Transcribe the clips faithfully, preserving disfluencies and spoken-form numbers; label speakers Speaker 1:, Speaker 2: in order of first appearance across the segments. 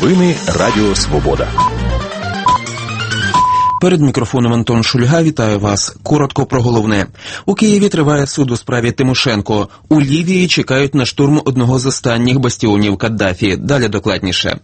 Speaker 1: Новини Радіо Свобода.
Speaker 2: Перед мікрофоном Антон Шульга, вітаю вас. Коротко про головне. У Києві триває суд у справі Тимошенко. У Лівії чекають на штурм одного з останніх бастіонів Каддафі. Далі докладніше.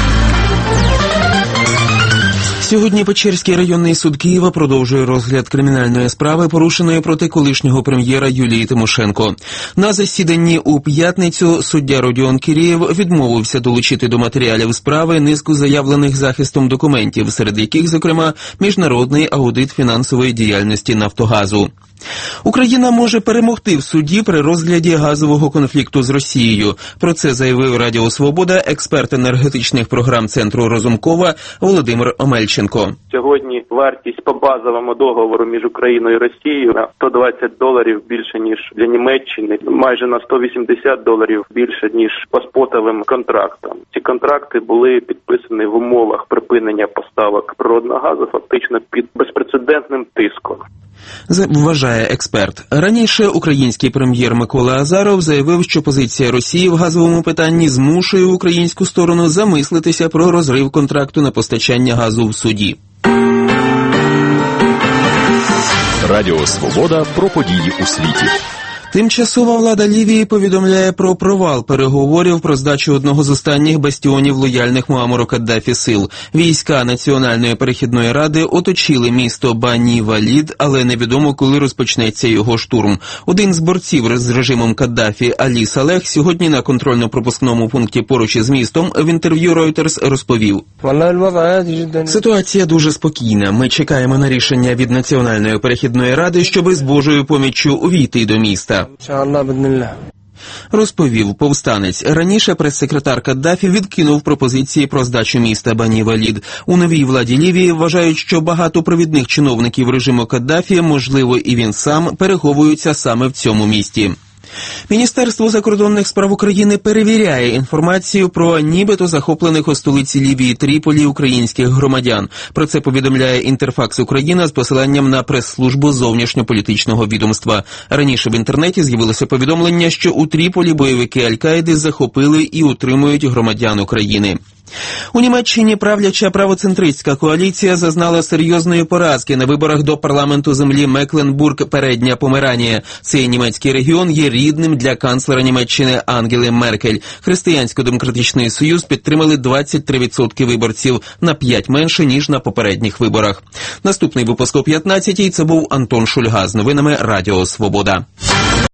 Speaker 2: Сьогодні Печерський районний суд Києва продовжує розгляд кримінальної справи, порушеної проти колишнього прем'єра Юлії Тимошенко. На засіданні у п'ятницю суддя Родіон Кірєєв відмовився долучити до матеріалів справи низку заявлених захистом документів, серед яких, зокрема, міжнародний аудит фінансової діяльності «Нафтогазу». Україна може перемогти в суді при розгляді газового конфлікту з Росією. Про це заявив Радіо Свобода експерт енергетичних програм Центру Розумкова Володимир Омельченко.
Speaker 3: Сьогодні вартість по базовому договору між Україною і Росією на сто двадцять доларів більше, ніж для Німеччини, майже на сто вісімдесят доларів більше, ніж по спотовим контрактам. Ці контракти були підписані в умовах припинення поставок природного газу, фактично під безпрецедентним тиском.
Speaker 2: Вважає експерт. Раніше український прем'єр Микола Азаров заявив, що позиція Росії в газовому питанні змушує українську сторону замислитися про розрив контракту на постачання газу в суді.
Speaker 1: Радіо Свобода про події у світі.
Speaker 2: Тимчасова влада Лівії повідомляє про провал переговорів про здачу одного з останніх бастіонів лояльних Муаммару Каддафі сил. Війська Національної перехідної ради оточили місто Бані-Валід, але невідомо, коли розпочнеться його штурм. Один з борців з режимом Каддафі, Алі Салех, сьогодні на контрольно-пропускному пункті поруч із містом в інтерв'ю Reuters розповів: «Ситуація дуже спокійна. Ми чекаємо на рішення від Національної перехідної ради, щоби з Божою поміччю увійти до міста», розповів повстанець. Раніше прес-секретар Каддафі відкинув пропозиції про здачу міста Бані-Валід. У новій владі Лівії вважають, що багато провідних чиновників режиму Каддафі, можливо і він сам, переховуються саме в цьому місті. Міністерство закордонних справ України перевіряє інформацію про нібито захоплених у столиці Лівії Тріполі українських громадян. Про це повідомляє Інтерфакс Україна з посиланням на прес-службу зовнішньополітичного відомства. Раніше в інтернеті з'явилося повідомлення, що у Тріполі бойовики Аль-Каїди захопили і утримують громадян України. У Німеччині правляча правоцентристська коаліція зазнала серйозної поразки на виборах до парламенту землі Мекленбург-Передня Померанія. Цей німецький регіон є рідним для канцлера Німеччини Ангели Меркель. Християнсько-демократичний союз підтримали двадцять три відсотки виборців, на п'ять менше, ніж на попередніх виборах. Наступний випуск о п'ятнадцятій. Це був Антон Шульга з новинами Радіо Свобода.